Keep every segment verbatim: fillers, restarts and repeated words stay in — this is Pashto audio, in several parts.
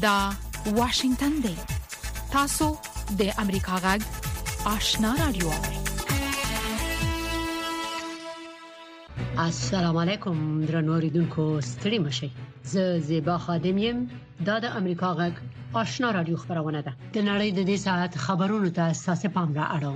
دا واشنگتن دی. تاسو د امریکا غږ آشنا رادیو. السلام علیکم درنو اوریدونکو، ستړي مشئ. زه زیبا خادم یم. دا د امریکا غږ آشنا رادیو خبرونه ده. د نړۍ د دې ساعت خبرونو ته اساسه پام را اړوم.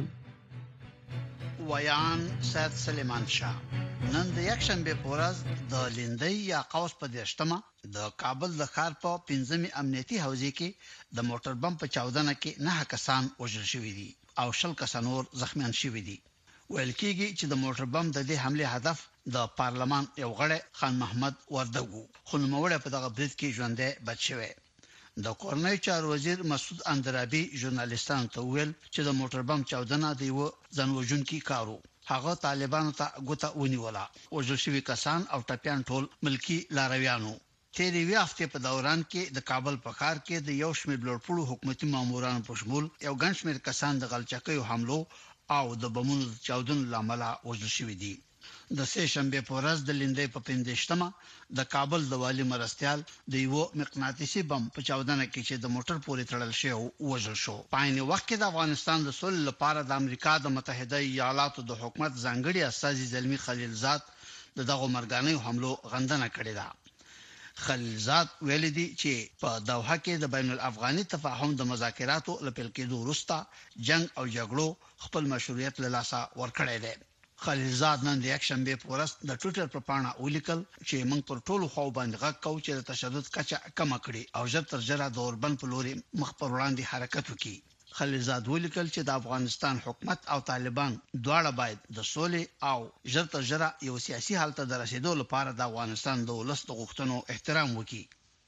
ویان سید سلیمان شاه نن د یک شنبه په ورځ د لیندۍ یا قوس په دیشتمه د کابل د ښار په پنځمې امنیتي حوزې کې د موټر بم په چاودنه کې نه کسان وژل شوي دي او شل کسان نور زخمیان شوي دي. ویل کېږي چې د موټر بم د دې حمله هدف د پارلمان یو غړی خان محمد وردګو، خو نوموړی په دغه برید کې ژوندی بچ شوی. د کورنۍ چارو وزیر مسعود اندرابي ژورنالیستانو ته ویل چې د موټر بم چاودنه د یو ځانوژونکي کارو. هغه طالبانو ته ګوته ونیوله. وژل شوي کسان او ټپیان ټول ملکی لارویانو. تیرې وی هفته په دوران کې د کابل په ښار کې د یو شمېر لوړپوړو حکومتي مامورانو په شمول یو ګڼ شمېر کسان د غلچکیو حملو او د بمونو د چاودنو لامل وژل شوي دي. د سه شنبه په ورځ د لیندۍ په پنځشتمه د کابل د والی مرستيال د یو مقناطیسي بم په چاودنه کې چې د موټر پورې تړل شوی وژل شو. په عین وخت کې د افغانستان د صلح لپاره د امریکا د متحده ایالاتو د حکومت ځانګړي استازي زلمی خلیلزاد د دغه مرګانه حملو غندنه کړې ده. خلیلزاد ویل دي چې په دوحه کې د بین الافغاني تفاهم د مذاکراتو لپاره کېدو وروسته جنگ او جګړو خپل مشروعیت له لاسه ورکړی دی. خلیلزاد نن د یک شنبه په ورځ د ټوئیټر په پاڼه ولیکل چې موږ پر ټولو خو باندې غږ کوو چې د تشدد کچه کم کړي او ژر تر ژره د اوربند په لوري مخ پر وړاندې حرکت وکړي. خلیلزاد ولیکل چې د افغانستان حکومت او طالبان دواړه باید د سولې او ژر تر ژره یو سیاسي حل ته د رسیدو لپاره د افغانستان د ولس د غوښتنو احترام وکړي.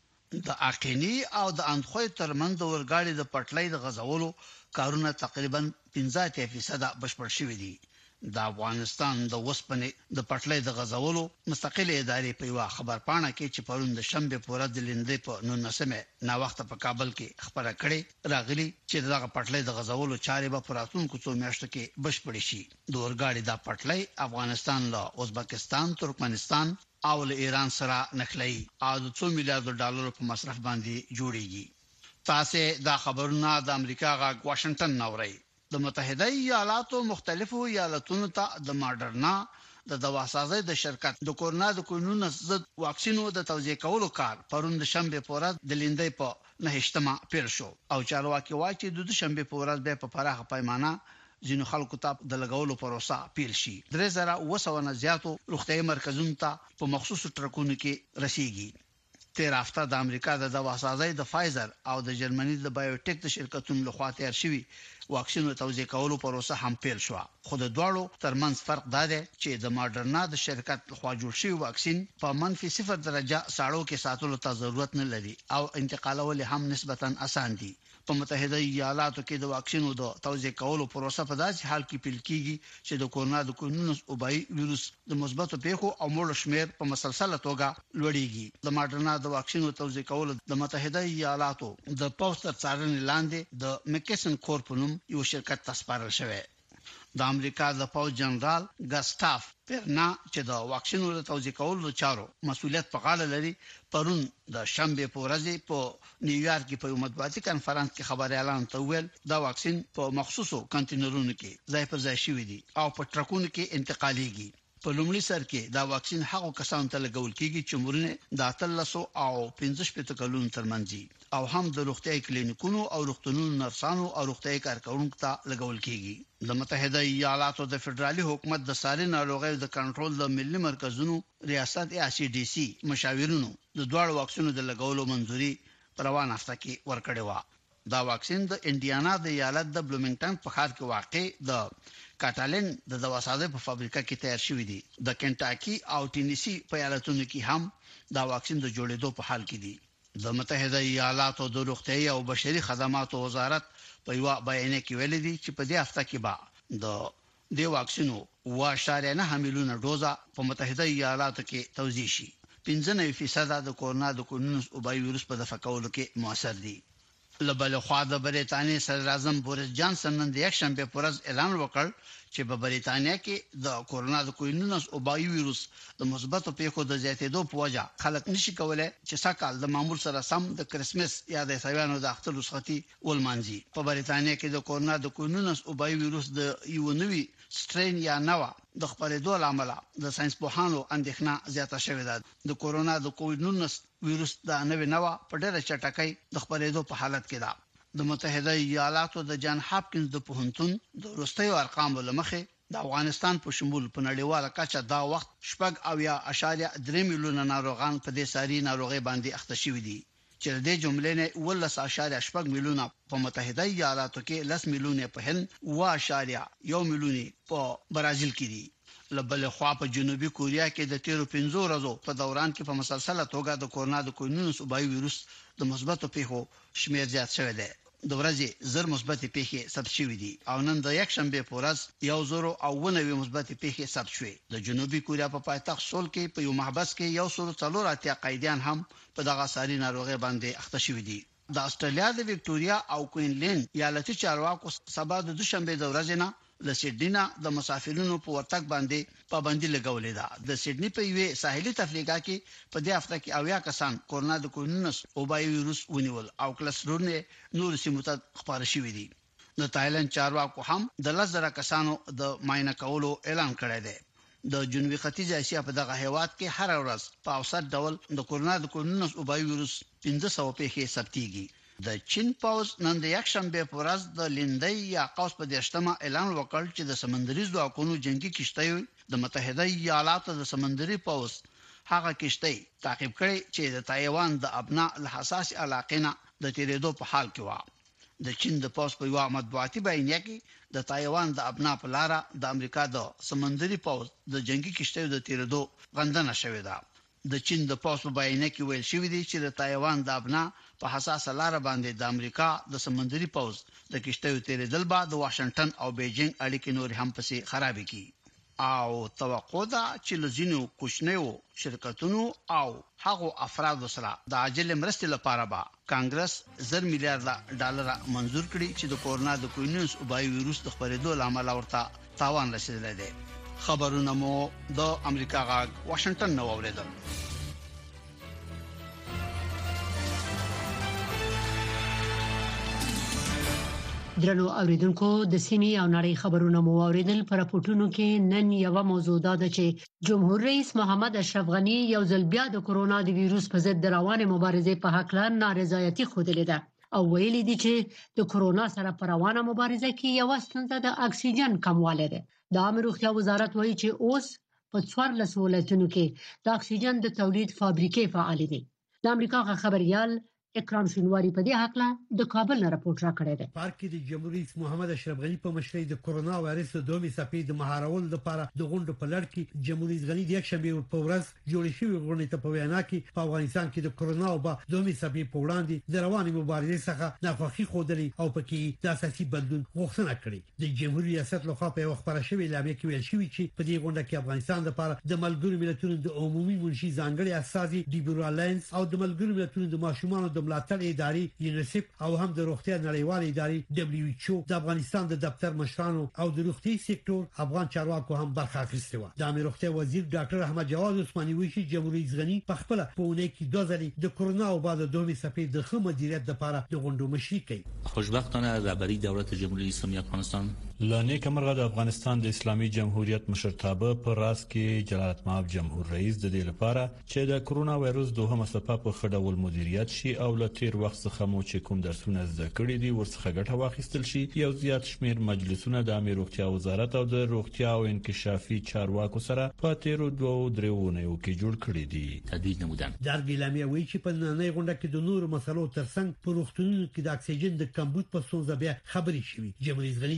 د اقینی او د اندخوی ترمن د ورګاړي د پټلۍ د غزولو کارونه تقریبا پنځه اتیا فیصد بشپړ شوي دي. د افغانستان د وسپنې د پټلۍ د غزولو مستقله ادارې په یو خبر پاڼه کې چې پرون د شنبه په ورځ د لیندۍ په نولسمه نا وخت په کابل کې خبره کړې راغلي چې دغه پټلۍ د غزولو چارې به پراتونکو څو میاشتو کې بشپړ شي. د ورګاړي د پټلۍ افغانستان له ازبکستان، ترکمنستان او له ایران سره نښلي او د څو میلیارډ ډالر په مصرف باندې جوړیږي. تاسو دا خبرونه د امریکا غا واشنگټن نوري. د متحده ایالاتو مختلفو ایالتونو ته د ماډرنا د دواسازۍ د شرکت د کورونا د کورونو ضد واکسینو د توزیع کولو کار پرون د شنبه په ورځ د لیندۍ په نهشتمه پیل شو او چارواکي وايي چې د شنبه په ورځ به په پراخه پیمانه ځینو خلکو ته د لګولو پروسه پیل شي. درې زره اوه سوه نه زیاتو روغتیايي مرکزونو ته په مخصوصو ټرکونو کې رسیږي. تیر هفته د امریکا د دواسازۍ د فایزر او د جرمني د بایوټیک د شرکتونو لخوا تیار شوی واکسینو توزیع کولو پروسه هم پیل شو. خو د دوړو ترمنځ فرق دا دی چې د ماډرنا د شرکت لخوا جوړ شوی واکسین په منفي صفر درجه ساړو کې ساتلو ته ضرورت نه لري او انتقالول هم نسبتا اسان دي. په متحده ایالاتو کې د واکسینو د توزیع کولو پروسه په داسې حال کې پیل کیږي چې د کورونا د کورونس وبای وایروس د مثبتو پیښو او مړو شمیر په مسلسله توګه لوړیږي. د ماډرنا د واکسینو توزیع کولو د متحده ایالاتو د پوسټر څارنې لاندې د میکسن کورپونوم یو شرکت تسپارل شوی. د امریکا د پوز جنرال ګاستاف پرنا چې د واکسینو د توزیع کولو چارو مسؤلیت په غاړه لري پرون د شنبه په ورځ په نیویارک کې په یو مطبوعاتي کانفرنس کې خبري اعلان تویل دا واکسین په مخصوصو کانټینرونو کې ځای پر ځای شوی دی او په ټرکونو کې انتقالېږي. په لومړي سر کې دا واکسین هغو کسانو ته لګول کیږي چې عمرونه د اتلسو او پنځه شپږ کلونو ترمنځ دي او هم د روغتیايي کلینیکونو او روغتونونو نرسانو او روغتیايي کارکونکو ته لګول کیږي. د متحده ایالاتو د فدرالي حکومت د ساري ناروغیو د کنټرول د ملي مرکزونو ریاست ای سی ډي سي مشاورینو د دوه واکسینو د لګولو منځوري پروان هفته کې ورکړې و. دا واکسین د انډیانا د ایالت د بلومینګټن په ښار کې واقع د کاتالن د دواسازۍ په فابریکه کې تیار شوی دی. د کنټاکی او ټینیسی په ایالتونو کې هم دا واکسین د جوړېدو په حال کې دی. د متحده ایالاتو د روغتیايي او بشري خدماتو وزارت په یو بیان کې ویل دي چې په دې هفته کې به د دې واکسینو واړه اشاریه نه میلیونه ډوزه په متحده ایالاتو کې توزیع شي. پنځه نوي فیصد د کورونا د کورونس او وبای وایروس په دفع کولو کې موثر دي. لبل خوا د بریټانیا صدر اعظم بوریس جانسن نن د یک شنبه پر ورځ اعلان وکړ چې په بریټانیا کې د کورونا د کووډ نولس او بایو وایروس د مثبتو پیښو د زیاتېدو په وجه خلک نشي کولای چې سکهال د معمول سره سم د کرسمس یا د عیسویانو د اختر رخصتي ولمانځي. په بریټانیا کې د کورونا د کووډ نولس او بایو وایروس د یو نوي سټرین یا نوا د خپرېدو لامل د ساينس پوهانو اندېښنه زیاته شوې ده. د کورونا د کووډ نولس وایروس د نوې نوا په ډېر چټکۍ د خپرېدو په حالت کې ده. د متحده ایالاتو د جان هاپکینز د پوهنتون د وروستیو ارقامو لمخې د افغانستان په شمول په نړیواله کچه دا وخت شپږ اویا اشاریه درې میلیونه ناروغان په دې ساري ناروغي باندې اخته شوي دي چې د دې جملې نه ولس اشاریه شپږ میلیونه په متحده ایالاتو کې لس میلیونه په هند و اشاریه یو میلیونه په برازیل کې دي. لبل خوا په جنوبي کوریا کې د تیرو پنځو ورځو په دوران کې په مسلسله توګه د کورونا د کووډ نولس او بایو وایروس د مثبتو پیښو شمیر زیات شوی دی. د ورځې زر مثبت پیښې ثبت شوې دي او نن د یک شنبه په ورځ یو زر او نوي مثبت پیښې ثبت شوې. د جنوبي کوریا په پایتخت سول کې په یو محبس کې یو سل څلور اتیا قیدیان هم په دغه ساري ناروغي باندې اخته شوي دي. د استرالیا د وکټوريا او کوینلند ایالتي چارواکو سبا د دوشنبه د ورځې نه د سیډنی نه د مسافرونو په ورتګ باندې پابندي لګولې ده. د سیډنی په یوه ساحلي تفریحګاه کې په دې هفته کې اویا کسان کورونا د کووډ نولس او بایو وایروس ونیول او کلسترونه نور سیمو ته خپاره شوې دي. د تایلند چارواکو هم د لزر کسانو د معاینه کولو اعلان کړی دی. د جنوبي ختیځ اسیا په دغه هیواد کې هر ورځ په اوسط ډول د کورونا د کووډ نولس او بایو وایروس پنځه سوه پیښې ثبتېږي. د چین پوز نن د یک شنبه په ورځ د لیندۍ یا قوس په دیشتمه اعلان وکړ چې د سمندري ځواکونو جنگي کشتۍ د متحده ایالاتو د سمندري پوز هغه کشتۍ تعقیب کړي چې د تایوان د ابنا له حساس علاقې نه د تیرېدو په حال کې و. د چین د پوز په یو مطبوعاتي بیانیه کې د تایوان د ابنا په لار د امریکا د سمندري پوز د جنگي کشتۍ د تیرېدو غندنه شوې ده. د چین د پوز په بیانیه کې ویل شوی دی چې د تایوان د ابنا په حساسه لار باندې د امریکا د سمندري پوز د کشتیو تیرېدل به د واشنگټن او بیجینګ اړیکې نور هم پسې خرابې کړي او توقع ده چې لزینو کوچنیو شرکتونو او هغو افرادو سره د عاجل مرستې لپاره به کانګرس زر میلیارډ ډالر منزور کړي چې د کورونا د کووډ نولس او بایو وایروس د خپرېدو لامل ورته تاوان رسیدلی دی. خبرونه مو د امریکا غاګ واشنگټن نو اوریدل. درنو اوریدونکو د سیمې او نړۍ خبرونه مو اوریدل. پر راپورټونو کې نن یو موضوع ده چې جمهور رئیس محمد اشرف غنی یو ځل بیا د کورونا د وایروس په ضد روانه مبارزې په حق لا نارضایتي خوده ده او ویلي دي چې د کورونا سره پر روانه مبارزه کې یو ستونزه د اکسیجن کموالی ده. د عامه روغتیا وزارت وایي چې اوس په څوارلس ولایتونو کې د اکسیجن د تولید فابریکې فعال دي. د امریکا خبريال اکرام شینواری په دې حق لا د کابل نه راپورټ راکړی دی. پارک کې د جمهور رئیس محمد اشرف غنی په مشرۍ د کورونا وایرس د دومي صفې د مهارول لپاره د غونډو په لړ کې جمهور رئیس غنی د یک شنبه په ورځ جوړ شوی غونډې ته په وینا کې په افغانستان کې د کورونا او دومي صفې په وړاندې د رواني مبارزې څخه ناخوښي خوده او پکې د اساسي بدلون غوښتنه کړې. د جمهور ریاست لخوا په خبره شوې اعلامیه کې ویل شوی چې په دې غونډه کې افغانستان لپاره د ملګرو ملتونو د عمومي منشي ځانګړي اساسي ډیبرالانس او د ملګرو ملتونو د ماشومان د ملاتړ ادارې یونیسف او هم د روغتیا نړیوال ادارې دبليو ایچ او د افغانستان د دفتر مشرانو او د روغتي سکتور افغان چارواکو هم برخه اخیستې و. د امیر روغتیا وزیر ډاکټر احمد جواد عثماني وایي چې جمهور رئیس غنی په خپل پونه کې دوه ځلې د کورونا او بعد دومي صفې د ښه مدیریت لپاره د غونډو مشري کوي. خوشبختانه رهبری دولت جمهوری اسلامی افغانستان لانه کمرغه د افغانستان د اسلامي جمهوریت مشرتابه پر راس کې جلالت مآب جمهور رئیس د دې لپاره چې د کورونا وایروس دوهمه څپه په خډول مدیریت شي او لتیر وخت څخه مو چې کوم درسونه زده کړی دي ورڅخه ګټه واخیستل شي. یو زیات شمیر مجلسونه د امیر روغتیا وزارت او د روغتیا او انکشافي چارواکو سره په تیرو دوه درېونیو کې جوړ کړی دي. تدوین نمودن در ګلامي وایي چې په نړۍ غونډه کې د نورو مسلو ترڅنګ په روغتونونو کې د اکسیجن د کمبود په ستونزه بیا خبري شوې. جمهور رئیس غنی دی غونډه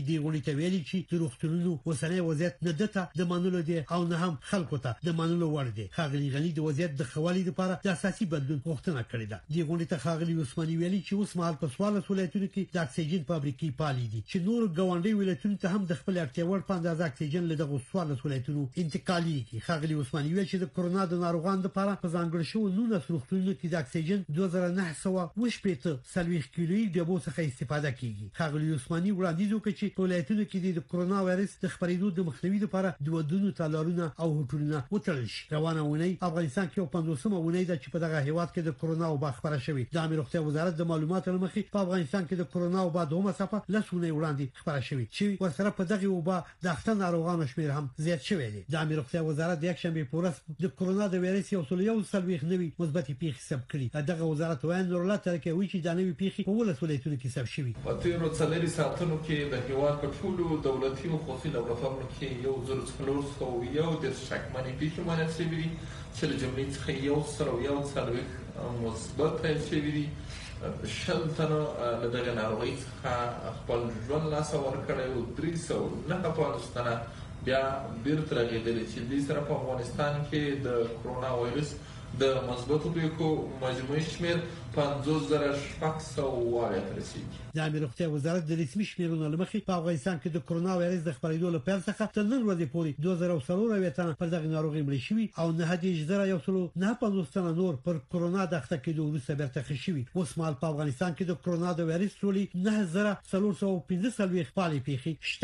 ته ویلي چې د روغتونونو اوسنۍ وضعیت نه دته د منلو دی او نه هم خلکو ته د منلو وړ دی. ښاغلي غني د وضعیت د خوالي لپاره د اساسي بدلون غوښتنه کړې ده. د غونډې ته ښاغلي عثماني ویلي چې اوس مهال په سوال ولایتونو کې د اکسیجن فابریکې پالي دي چې نور ګاونډي ولایتونو ته هم د خپل اړتیا وړ په اندازه اکسیجن له دغه سوال ولایتونو انتقاليږي. ښاغلي عثماني ویل چې د کرونا د ناروغانو لپاره په ځانګړي شو نو روغتونونو کې د اکسیجن دوه زره نه سوه وشپېته سلويخ کیلوي ډبو څخه استفاده کیږي. ښاغلي عثماني وړاندیز وکړ چې په ولایتونو کې د کرونا وایرس د خپرېدو د مخنیوي لپاره د ودونو تالارونه او هوټلونه وتړل شي. روانه ونی افغانستان کې په پنځوسمه ونی د چې په دغه هیواد کې د کرونا وبا خبره شوې. د امیر روغتیا وزارت د معلوماتو لمخې په افغانستان کې د کرونا وبا دومره صفه لسونه وړاندې خبره شوې چې ورسره په دغه وبا د اخته ناروغانو شمیر هم زیات شوی دی. د امیر روغتیا وزارت د یک شنبه په ورځ د کرونا د وایرس یو سل یو سلويخ نوي مثبت پیښې ثبت کړي. دغه وزارت وایي نور الله ترکه وی چې د نوي پیښې په ولس ولایتونو کې ثبت شوي. په تیرو څلوري ساعتونو کې د هیواد په ټولو دولتي او خصوصي لابراتوارونو کې یو زر څلور سوه یو د شکمنې پیښې معاینه شوې دي چې له جملې څخه یو سل یو سلويخ مثبت شوي دي. شل تنه له دغه ناروغۍ څخه خپل ژوند لاس ورکړی او درې سوه نهه پنځوس تنه بیا بیرته راغلي چې د سره په افغانستان کې د کرونا وایرس د مثبتو پیښو مجموعي شمیر پنځوس زره شپږ سوه اویا رسیدي. د امیر روغتیا وزارت د رسمي شمیرونو لمخې په افغانستان کې د کرونا وایرس د خپرېدو له پیل څخه تر نن ورځې پورې دوه زره څلور اویا تنه پر دغه ناروغي مړه شوي او نه دېرش زره یو سل نه پنځوس تنه نور پر کرونا د اخته کېدو وروسته بیرته ښه شوي. اوس مهال په افغانستان کې د کرونا د وایرس ټولې نه زره څلور سوه پنځه څلوېښت فعالې پیښې شته.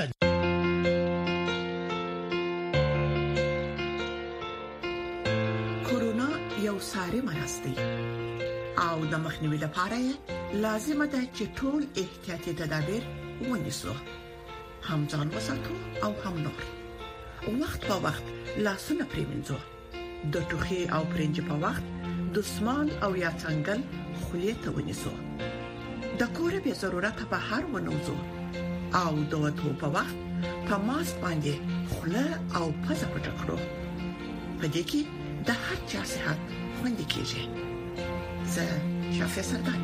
یو ساري مرض دی او د مخنیوي لپاره لازمه ده چې ټول احتیاطي تدابیر ونیسو. هم ځان وساتو او هم نور. وخت په وخت لاسونه پریمنځو. د ټوخي او پرنج په وخت دستمال او یا څنګل خولې ته ونیسو. د کور به ضرورت په هر ونوزو او د وټو په وخت په ماسک باندې خوله او پزه پټ کړو. په دې کې د هر چا صحت خوندي کیږي. زه شافعي سردار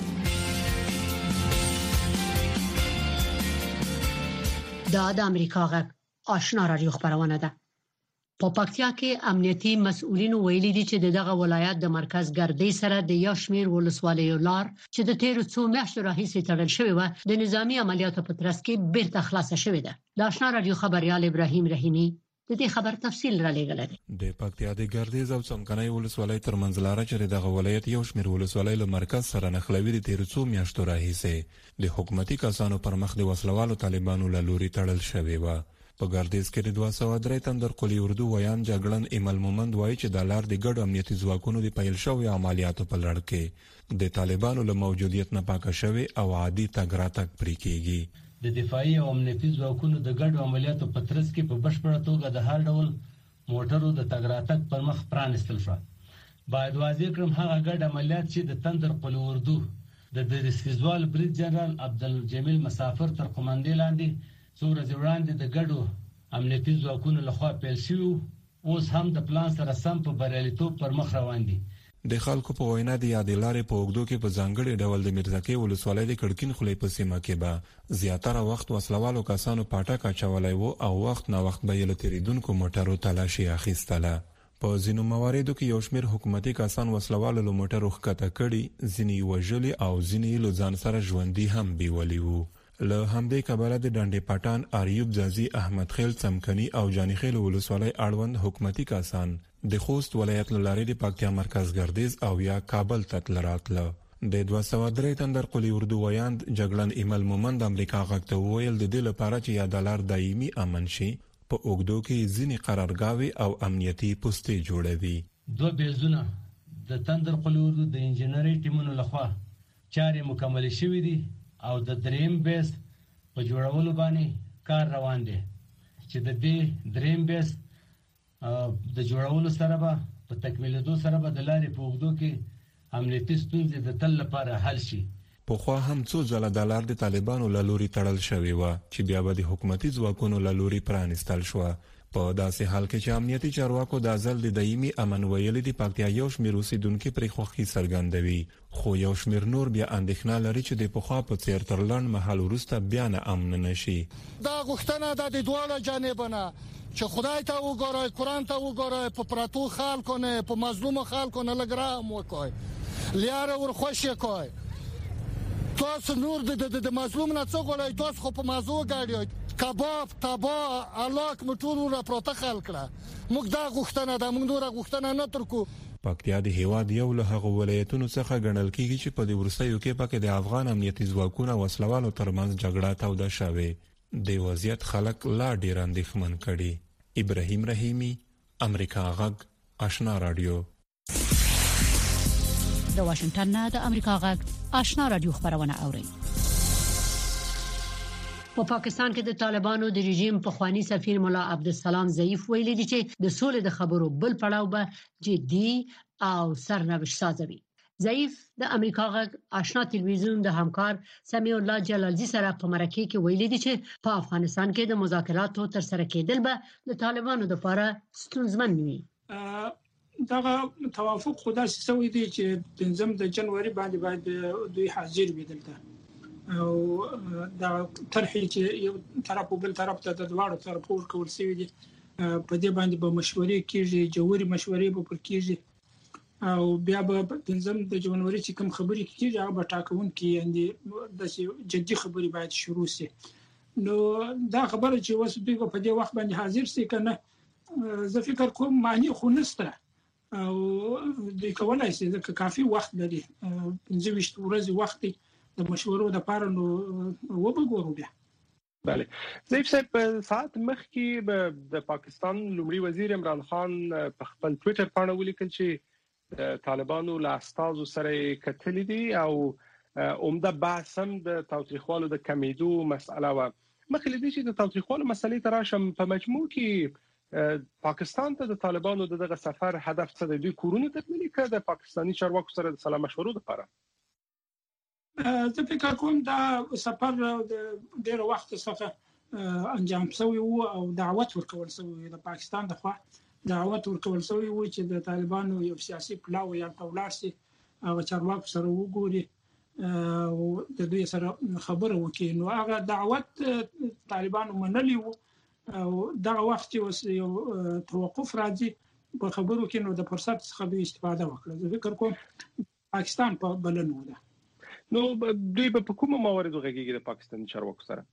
دا د امریکا غږ آشنا رادیو خبرونه ده. په پکتیا کې امنیتي مسؤلین ویلي دي چې دغه ولایت د مرکز ګردې سره د یاشمیر ولسوالیو لار چې د تیرو څو میاشتو راهیسې تړل شوی و د نظامی عملیاتو په ترڅ کې بیرته خلاصه شوې ده. د آشنا رادیو خبريال ابراهیم رحیمی د دې خبر تفصیل را لېږل دي. د پکتیا د ګردیز او څمکنۍ ولسوالۍ ترمنځ لار چې دغه ولایت یو شمېر ولسوالۍ له مرکز سره نښلوي د تیر څو میاشتو راهیسې د حکومتي کسانو پر مخ د وسلوالو طالبانو له لوري تړل شوی و. په ګردیز کې د دوه سوه درې تندر قلی اردو ویان جګړن ایمل مومند وایي چې د لار د ګډ امنیتي ځواکونو د پیل شوی عملیاتو په لړ کې د طالبانو له موجودیت نه پاکه شوی او عادي تګ راتګ پرې کېږي. د دفاعي او امنیتي ځواکونو د ګډو عملیاتو په ترڅ کې په بشپړه توګه د هر ډول موټرو د تګ راتګ پر مخ پرانستل شو. باید واضح کړم هغه ګډ عملیات چې د تندر قلی اردو د درسیزوال بریج جنرال عبدالجمیل مسافر تر قومندې لاندې څو ورځې وړاندې د ګډو امنیتي ځواکونو لخوا پیل شوي اوس هم د پلان سره سم په بریالیتوب پر مخ روان دي. د خلکو په وینا د یادې لارې په اوږدو کې په ځانګړي ډول د میرزکې ولسوالۍ د کړکین خولې په سیمه کې به زیاتره وخت وسلوالو کسانو پاټک اچولی و او وخت نا وخت به یې له تېرېدونکو موټرو تلاشي اخیستله. په ځینو مواردو کې یو شمېر حکومتي کسان وسلوالو له موټرو ښکته کړي، ځینې یې وژلي او ځینې یې له ځان سره ژوندي هم بیولي وو. له همدې کبله د ډنډې پټان، اریوب ځاځي، احمد خیل، څمکني او جانخیل ولسوالۍ اړوند حکومتي کسان د خوست ولایت له لارې د پکتیا مرکز ګردیز او یا کابل ته تلل راتله. د دوه سوه درې تندر قلی اردو ویاند جګړن ایمل مومند امریکا غږ ته وویل د دې لپاره چې یاده لار دایمي امن شي په اوږدو کې ځینې قرارګاوې او امنیتي پوستې جوړوي. دوه بیلزونه د تندر قلی اردو د انجنیري ټیمونو لخوا چارې مکمل شوې دي او د دریم بیس په جوړولو باندې کار روان دی چې د دې دریم بیس د جوړولو سره به په تکمیلېدو سره به د لارې په اوږدو کې امنیتي ستونزې د تل لپاره حل شي. په خوا هم څو ځله د لار د طالبانو لوري تړل شوی و چې بیا به د حکومتي ځواکونو لوري پرانستل شو. په داسې حال کې چې امنیتي چارواکو د ځل د دایمي امن ویلي د پکتیا یو شمېر اوسیدونکو پرې خوښي څرګندوي، خو یو شمېر نور بیا اندېښنه لري چې د پخوا په څیر تر لنډ مهال وروسته بیا نه امن نشي. دا غوښتنه د دواړو جانبونو چې خدای ته وګورئ، قرآن ته وګورئ، په پراتو خلکو نه په مظلوم خلکو نه لګرام وکړي، لیاره ورخوشي کوي. تاسو نور د مظلوم نه څه غواړئ؟ تاسو خو په موضوع غاړئ کباب تبا الاک مټور را پروت خلک را موږ دا غوښتنه د موږ نور غوښتنه نه ترکو. پکتیا د هیواد یو له هغه ولایتونو څخه ګڼل کیږي چې په دې ورسېو کې پکې د افغان امنیتي ځواکونو وسلوالو ترمنځ جګړه توده شوه. د وضعیت خلک لا ډیر اندېښمن کړي. ابراهیم رحیمی، امریکا غږ، آشنا رادیو. د واشنگټن نه د امریکا غږ آشنا رادیو خبرونه اوري. په پاکستان کې د طالبانو د رژیم په خواني سفیر مولا عبدالسلام ضعیف ویلي دی چې د سولې د خبرو بل پړاو به جدي او سرنوشت سازوي. ضعیف د امریکا غږ آشنا تلویزیون د همکار سمیع الله جلالزی سره په مرکه کې ویلي دی چې په افغانستان کې د مذاکراتو تر سره کېدل به د طالبانو لپاره ستونزمن وي. دا توافق خدا سوي دي چې پنځم د جنوري باندې باید دوی حاضر وي دلته، او دا طرحې چې یو طرف او بل طرف ته د دواړو طرفو ورکول شوی دي، په دې باندې به مشورې کیږي، جوړي مشورې به پر کیږي، او بیا به پنځم د جنوري چې کوم خبرې کیږي هغه به ټاکون کې اندي د جدي خبرې باید شروع شي. نو دا خبره چې وس دوی په دې وخت باندې حاضر شي کنه، زه فکر کوم معنی خو نشته، او د کولای شي چې کافي وخت لري، پنځه ویشت ورځې وخت د مشورو د پاره نو وبګورو بیا. بله ضعیف صاحب، ساعت مخکې د پاکستان لومړي وزیر عمران خان په خپل ټوئیټر باندې ولیکل چې طالبانو له استازو سره کتلې دي او عمده بحث هم د تاوتریخوالو د کمیدو مسأله و. مخکې دې چې د تاوتریخوالو مسلې تراشم په مجموع کې پاکستان ته د طالبانو دغه سفر هدف څه دی؟ دوی کورونه تکمیل کړي د پاکستاني چارواکو سره د سلام مشورو لپاره. زه فکر کوم دا سفر د ډېر وخت څخه انجام شوی وو او دعوت ورکول شوی د پاکستان دغه دعوت ورکول شوی وو چې د طالبانو یو سیاسي پلاو یا تولارسي او چارواکو سره وګوري او د دوی سره خبره وکړي. نو هغه دعوت طالبانو منلی وو او دا وخت چې یو توقف راځي په خبرو کې، نو د فرصت څخه دوی استفاده وکړه. زه فکر کوم پاکستان په بلنو ده. نو دوی په کومه موارد غږیږي د پاکستان چارواکو سره؟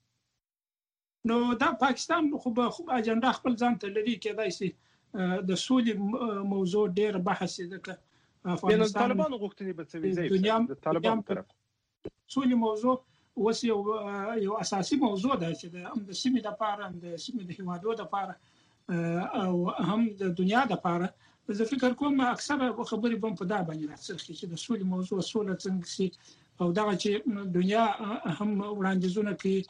نو دا پاکستان خو به خو اجنډا خپل ځان ته لري، کېدای شي د سولې موضوع ډېر بحث وکړي. افغانستان طالبانو غوښتنې به څه وي د طالبانو طرف سولې موضوع اوس یو یو اساسي موضوع ده چې د سیمې لپاره، د سیمې د هیوادو لپاره او هم د دنیا لپاره. زه فکر کوم اکثره خبرې به په دا باندې راځي چې د سولې موضوع سوله څنګه سي، او دا چې دنیا هم وړاندیزونه کوي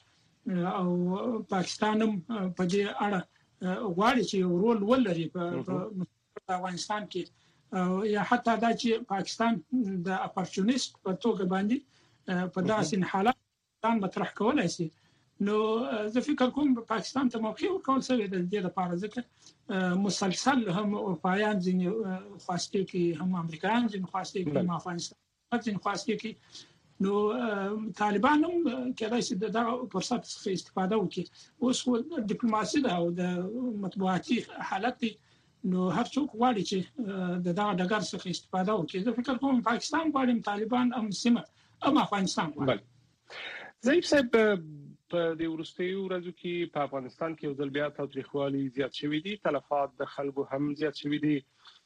او پاکستان هم په دې اړه غواړي چې یو رول ولري په افغانستان کې، یا حتی دا چې پاکستان د اپورچونیست په توګه باندې په داسې حالات ځان مطرح کولای شي. نو زه فکر کوم پاکستان ته موقع ورکول شوی د دې لپاره ځکه مسلسل هم اروپایان ځینې خواسته کوي، هم امریکایان ځینې خواسته کوي، هم افغانستان ځینې خواسته کوي. نو طالبان هم کېدای شي د فرصت څخه استفاده وکړي. اوس ډیپلوماسي ده او د مطبوعاتي حالت دی، نو هر څوک غواړي چې د دغه ډګر څخه استفاده وکړي. زه فکر کوم پاکستان غواړي، طالبان هم سیمه هم افغانستان غواړي. ضعیف صاحب، په د وروستیو ورځو کې په افغانستان کې یو ځل بیا تاوتریخوالي زیات شوي دي، تلفات د خلکو هم زیات شوي دي.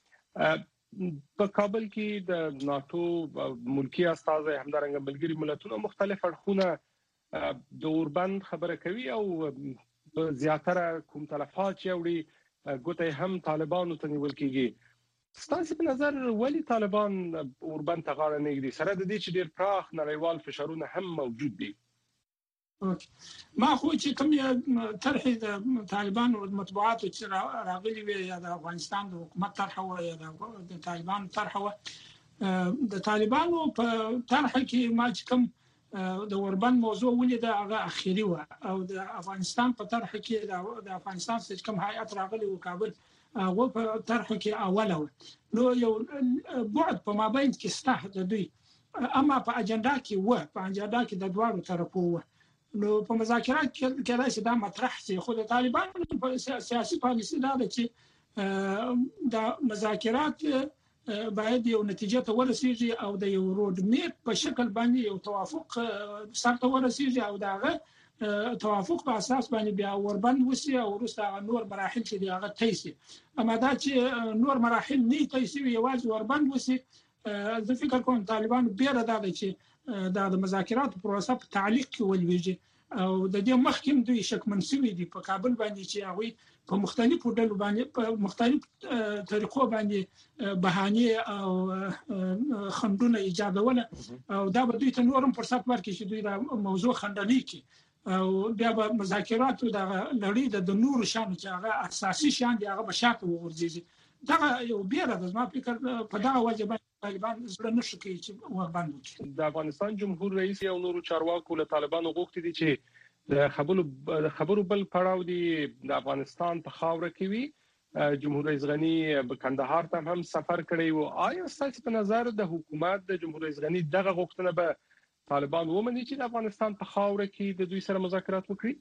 په کابل کې د ناتو ملکی استازي همدارنګه ملګری ملتونو مختلف اړخونه د اوربند خبره کوي او زیاتره کوم تلفات یوړي ګوته هم طالبانو ته نیول کیږي. ستاسو په نظر ولی طالبان اوربند ته غاړه نه ږدي سره د دې چې ډیر پراخ نړیوال فشارونه هم موجود دي؟ ما خو چې کوم طرح د طالبانو مطبوعاتو چې راغلي وي یا د افغانستان د حکومت طرح و یا د طالبانو طرح و، د طالبانو په طرح کې ما چې کوم د اوربند موضوع ولې د هغه اخیری و او د افغانستان په طرح کې د افغانستان څخه کوم هیئت راغلی و کابل هغه په طرح کې اوله و نو یو بعد په مابین کې سته د دوی اما په اجنډا کې و په اجنډا کې د دوه طرفو و نو په مذاکرات کې راځي دا مطرح شي خو د طالبانو په سیاسي پالیسي دا ده چې د مذاکرات باید یو نتیجه ته ورسیږي او د یو روډ میپ په شکل باندې یو توافق سره ته ورسیږي او داغه توافق په اساس باندې بیا وربند وسی او وروسته نور مراحل چې دغه تایسي اما دا چې نور مراحل نه تایسي یوازې وربند وسی زه فکر کوم طالبان بیره دا چې د مذاکرات پروسه په تعلیق کې ولويږي او د دې مخکیم دوی شک منسوي دي په کابل باندې چې هغه په مختلفو ډلو باندې په مختلف طریقو باندې بهانه او خندونه ایجادول او دا به دوی ته نورم فرصت ورکړي چې دوی دا موضوع خندنی کی او بیا به مذاکرات د لړۍ د نور شان چې هغه اساسي شان دی هغه بشاته ورځي دا یو بیره د ما فکر په دا وجه طالبان زړه نشي کوي چې وربند وکړي د افغانستان جمهور رئیس او نورو چارواکو له طالبانو غوښتي دي چې د خبرو د خبرو بل پړاو دی د افغانستان په خاوره کې وي جمهور رئیس غنی په کندهار ته هم سفر کړی و آیا ستاسو په نظر د حکومت د جمهور رئیس غنی دغه غوښتنه به طالبان ومني چې د افغانستان په خاوره کې د دوی سره مذاکرات وکړي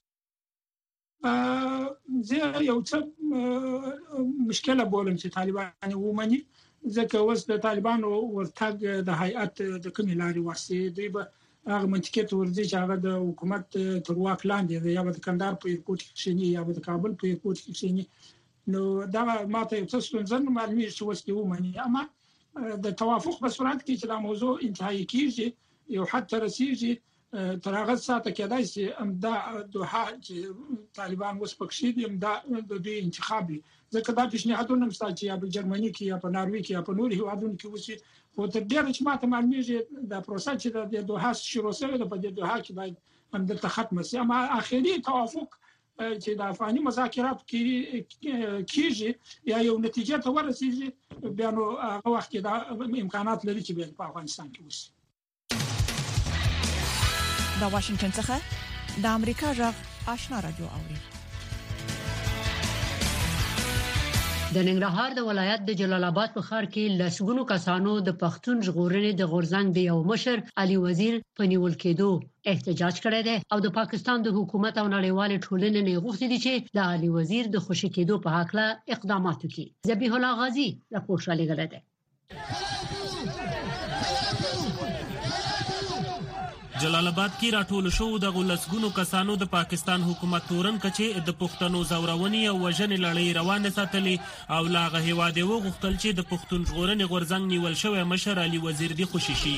زه یو څه مشکله بولم چې طالبان ومني ځکه اوس د طالبانو ورتګ د هیئت د کومې لارې ورسي دوی به هغه منطقه ته ورځي چې هغه د حکومت تر واک لاندې دی یا د کندهار په ایرپورټ کې شینی یا د کابل په ایرپورټ کې شینی نو دا ماته یو څه ستونزه معلومه شو چې ومني اما د توافق په صورت کې چې دا موضوع انتهایی کیږي یو حد ته رسیږي تر هغه ساعته کېدای شي امدا دوه چې طالبان اوس پکښې دي امدا د دوی انتخاب دي ځکه دا پیشنهادونه مستل چې یا په جرمني کې یا په ناروې کې یا په نورو هیوادونو کې وسی خو تر ډیره چې ماته معلومیږي دا پروسه چې د دوه شروع شوه د په دوه کې باید هم د ختم شي اما اخیری توافق چې د افغاني مذاکرات کې کیږي یا یو نتیجه ته ورسیږي بیا نو هغه وخت کې دا امکانات لري چې په افغانستان کې وسی د واشنگټن څخه د امریکا غږ آشنا رادیو اوري د ننګرهار د ولایت د جلال آباد په ښار کې لسګونو کسانو د پښتون ژغورنې د غورځنګ د یو مشر علي وزیر په نیول کېدو احتجاج کړی دی او د پاکستان د حکومت او نړیوال ټولنې نه غوښتي دي چې د علي وزیر د خوشی کېدو په حق له اقدامات وکړي ذبیح الله غازی راپور شالي غلطه جلال آباد کې راټول شو د غلسګونو کسانو د پاکستان حکومت تورن کچې د پښتنو زورونی او وژنې لړۍ روانه ساتلې او لاغه هواده وغوښتل چې د پښتون ژغورنې غورځنګ نیول شوی مشر علي وزیر دی خوشی شي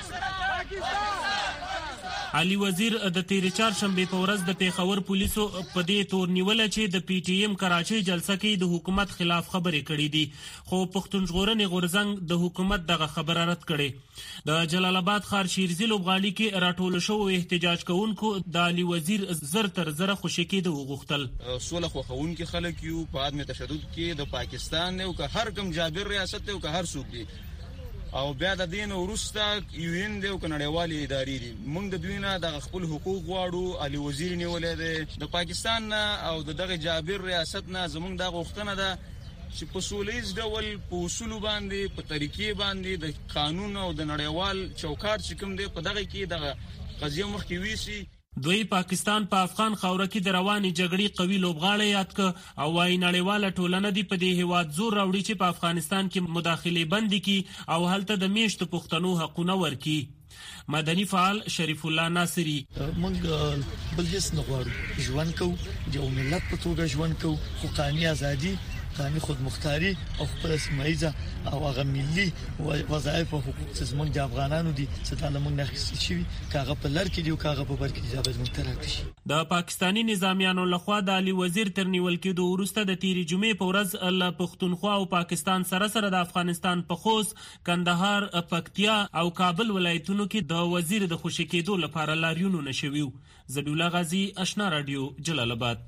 علي وزیر د تیر چهارشنبه په ورځ د پیښور پولیسو په دې تور نیول چې د پی ټی ایم کراچۍ جلسه کې د حکومت خلاف خبرې کړې دي خو پښتون ژغورنې غورځنګ د حکومت دغه خبره رد کړې د جلال آباد ښار شیرزی لوبغالي کې راټول شو احتجاج کوونکو د علي وزیر زر تر زر خوشی کېدو وغوښتل سوله خوښونکي خلک یو په عدم تشدد کې د پاکستان او که هر کوم جابر ریاست او که هر څوک دی او بیا د دین ورسته یو ان دی او کنړیوالي ادارې دي موږ د دوی نه د خپل حقوق غواړو علي وزیر نیولې ده د پاکستان او دغه جابر ریاست نه زموږ د غوښتنه ده چې په سولېز ډول په اصول باندې په طریقې باندې د قانون او د نړیوال چوکاټ چې کوم دی په دغه کې د قضیه مخکې ویسي دوی پاکستان په افغان خاوره کې د رواني جګړې قوي لوبغاړی یاد ک او وايي نړیواله ټولنه دی په دې هیواد زور راوړي چې په افغانستان کې مداخله بند کړي او هلته د میشت پښتنو حقونه ورکړي مدني فعال شریف الله ناصری موږ بل هیڅ نه غواړو ژوند کو د ملت په توګه ژوند کو حقاني ازادي قانوني خودمختاري او خپل سیمایزه او هغه ملي وظایف او حقوق چې موږ د افغانانو دي چې د لمون نه خسي شي کاغه په لړ کې دی او کاغه په بر کې اجازه مونږ ترات شي د پاکستانی نظامیانو لخوا د علي وزیر تر نیول کېدو وروسته د تیری جمعې په ورځ الله پښتونخوا او پاکستان سره سره د افغانستان په خوست کندهار پکتیا او کابل ولایتونو کې د وزیر د خوشی کېدو لپاره لاریونو نشویو ذبیح الله غازی آشنا رادیو جلال آباد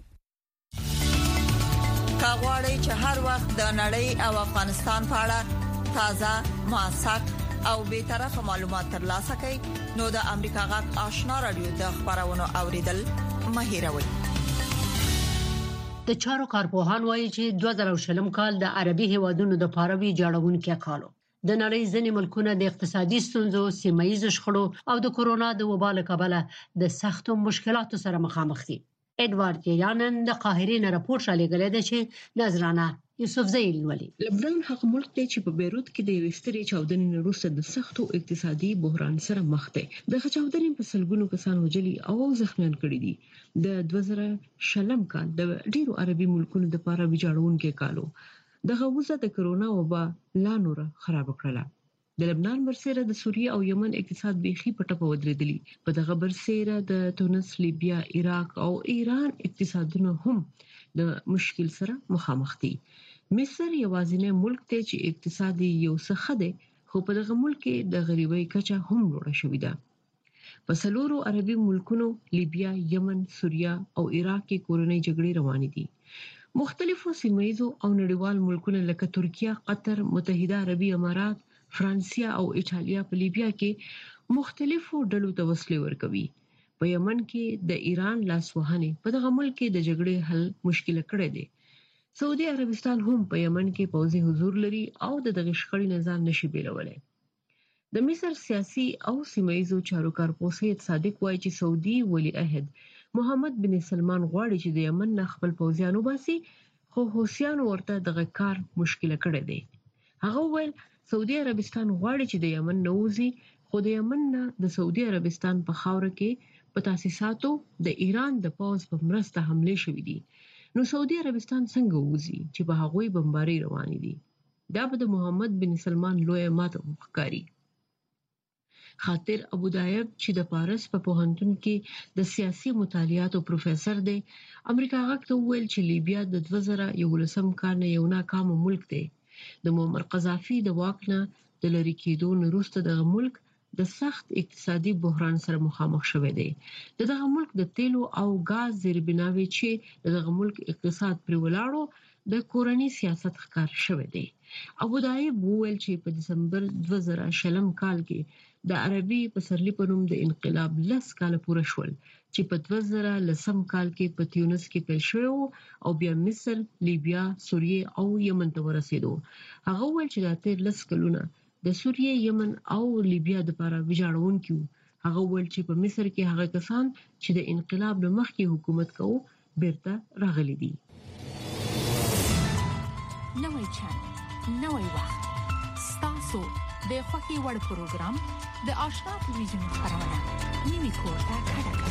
کاغوري چې هر وخت د نړۍ او افغانستان په اړه تازه موثق او به طرفه معلومات ترلاسه کړئ نو د امریکا غږ آشنا رادیو د خبرونو اوریدل مهیروي. د چارو کارپوهان وایي چې دوه زره شلم کال د عربي هیوادونو د پاروي جوړونکو کالو د نړۍ ځینې ملکونه د اقتصادي ستونزو، سیمایي شخړو او د کورونا د وبا له کبله د سختو مشکلاتو سره مخامخ دي. ادوارد یانن د قاهرې نه راپور شالېږلی دی چې نظرانه یوسف زیل ولي. لبنان هغه ملک دی چې په بیروت کې د یوې سترې چاودنې وروسته د سختو اقتصادي بحران سره مخ دی. د چاودنې په سلګونو کسان وژلي او زخمیان کړي دي. د دوه زره شلم کال د ډیرو عربي ملکونو د پاره ویجاړونکو کالو دغه وزه د کرونا وبا لا نور خراب کړله. د لبنان برسېره د سوریه او یمن اقتصاد بيخي په ټپه ودرېدلی. په دغه برسېره د تونس، لیبیا، عراق او ایران اقتصادونه هم د مشکل سره مخامخ دي. مصر یوازینی ملک دی چې اقتصادي یو څه خده، خو په دغه ملک کې د غریبۍ کچه هم لوړه شوې ده. په څلورو عربي ملکونو لیبیا، یمن، سوریه او عراق کې کورنۍ جګړې روانې دي. مختلفو سیمایي او نړیوال ملکونه لکه ترکیه، قطر، متحده عربي امارات، فرانسیا او ایټالیا په لیبیا کې مختلفو ډلو ته وسلې ورکوي. په یمن کې د ایران لاسوهنې په دغه ملک کې د جګړې حل مشکل کړی دی. سعودي عربستان هم په یمن کې پوځي حضور لري او د دغه شخړې نظام نشي بیلولای. د مصر سیاسي او سیمایي چارو کارپوه سید صادق وایي چې سعودي ولی عہد محمد بن سلمان غواړي چې د یمن نه خپل پوځیانو باسي، خو حوثیان ورته دغه کار مشکل کړی دی. هغه ویل سعودي عربستان غواړي چې د یمن نوځي، خو د یمن نه د سعودي عربستان په خاور کې په تاسیساتو د ایران د پوځ په مرسته حمله شوې دي. نو سعودي عربستان څنګه وځي چې په هغوی بمباري روانې دي؟ دا به د محمد بن سلمان لوی ماته ښکاري. خاطر ابو دایب چې د پاریس په پوهنتون کې د سیاسي مطالعاتو پروفیسور دی، امریکا غږ ته ویل چې لیبیا د دوه زره یولسم کال نه یو ناکام ملک دی. د معمر قذافي د واک نه د لری کېدو وروسته د ملک د سخت اقتصادي بحران سره مخامخ شوی دی. دغه ملک د تیلو او غاز زیربناوي چې دغه ملک اقتصاد پر ولاړو د کورنۍ سیاست ښکار شوی دی. ابو دایب وویل چې په دسمبر دوه زره شلم کال کې د عربي پسرلی په نوم د انقلاب لس کال پوره شول چې په دوه زره لسم کال کې په تیونس کې پیل شو او بیا مصر، لیبیا، سوریه او یمن ته ورسېدو. هغه ویل چې د تیر لس کلونه د سوریه، یمن او لیبیا د لپاره ویجاړونکو. هغه ویل چې په مصر کې هغه کسان چې د انقلاب نه مخکې حکومت کوي بیرته راغلي دي. نوې چانل، نوې وخت، ستاسو د خوښي وړ پروګرام د آشنا ټلویزیون خبرونه نیمه کوټه کډه کړه.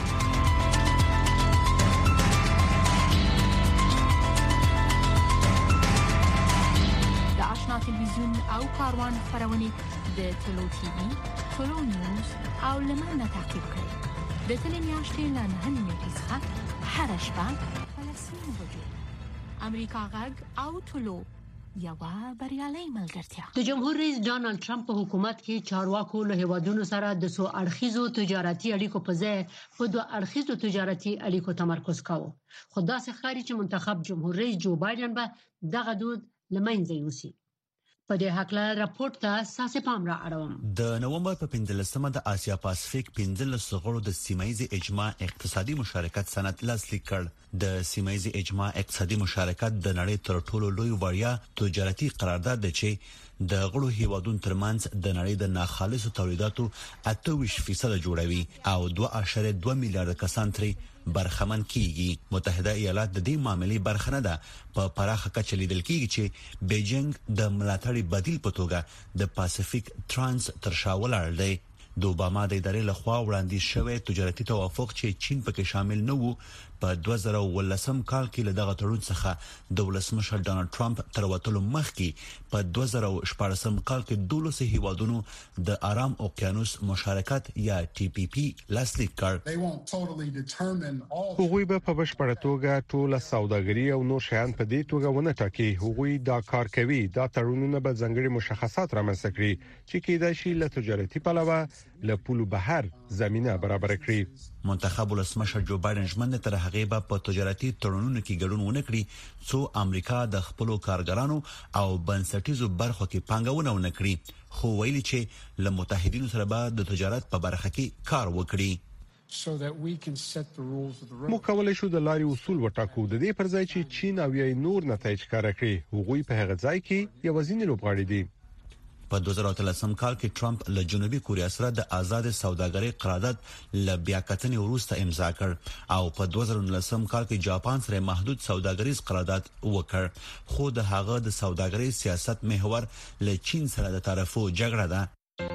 د آشنا ټلویزیون او کاروان خبرونه د ټلو ټي وي، ټلو نیوز او لمنه تعقیب کړئ. د ټلې میاشتې له نهه نیټې څخه هر شپه په لسمه بجو امریکا غږ او ټلو یوه بریالۍ ملګرتیا. د جمهور رئیس ډانلډ ټرمپ په حکومت کې چارواکو له هیوادونو سره د سو اړخیزو تجارتي اړیکو په ځای په دوه اړخیزو تجارتي اړیکو تمرکز کاوه. خو داسې ښکاري چې منتخب جمهور رئیس جو بایدن به دغه دود لمنځه یوسي. په دې حق له راپورټ ته ساسې پام را اړوم. د نومبر په پنځلسمه د آسیا پاسفیک پنځلس غړو د سیمایي اجماع اقتصادي مشارکت سند لاسلیک کړ. د سیمایي اجماع اقتصادي مشارکت د نړۍ تر ټولو لوی وړیا تجارتي قرارداد دی چې د غړو هیوادونو ترمنځ د نړۍ د ناخالصو تولیداتو اته ویشت فیصد جوړوي او دوه اعشاریه دوه میلیارډ کسان ترې برخمن کیږي. متحده ایالات د دې معاملې برخه نه ده. په پراخه کچه لیدل کیږي چې بیجینګ د ملاتړي بدیل په توګه د پاسفیک ترانس تر شا ولاړ دی. د اوباما د ادارې لخوا وړاندیز شوی تجارتي توافق چې چین پکې شامل نه وو په دوه زره ولسم کال کې له دغه تړون څخه د ولسمشر ډانلډ ټرمپ تر وټلو مخکې په دوه زره شپږم کال کې دولس هیوادونو د آرام اوقیانوس مشارکت یا ټي پی پی لاسلیک کړ. هغوی به په بشپړه توګه ټول سوداګري او نور شیان په دې توګه ونه ټاکي. هغوی دا کار کوي. دا تړونونه به ځانګړي مشخصات رامنځته کړي چې کېدای شي له تجارتي پلوه له پولو بهر زمينه برابر کړي. منتخب ولسمشر جو بایدن ژمنه تر هغه هغه به په تجارتي تړونونو کې ګډون ونه کړي څو امریکا د خپل کارګرانو او بنسټیزو برخو کې پانګونه ونه کړي خو ویلي چې له متحدینو سره به د تجارت په برخه کې کار وکړي مو کولای شو د لارې اصول وټاکو د دې پر ځای چې چین او یې نور نتایج کار کړي هغوی په هغه ځای کې یو ځینې لوبغاړي دي په دوه زره اتلسم کال کې ټرمپ له جنوبي کوریا سره د آزاد سوداګرۍ قرارداد ل بیاکتنې وروسته امضا کړ او په دوه زره نولسم کال کې جاپان سره محدود سوداګریز قرارداد وکړ خو د هغه د سوداګرۍ سیاست محور له چین سره د طرفو جګړه ده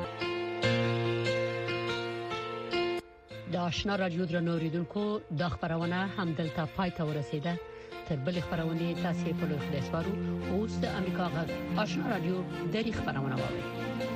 د آشنا رادیو درنو اوریدونکو د خبرونه همدلته پای ته ورسیده تر بل خبرونه تاسو په لور خلاصوارو اوس د امریکا غږ آشنا رادیو د خبرونه واوري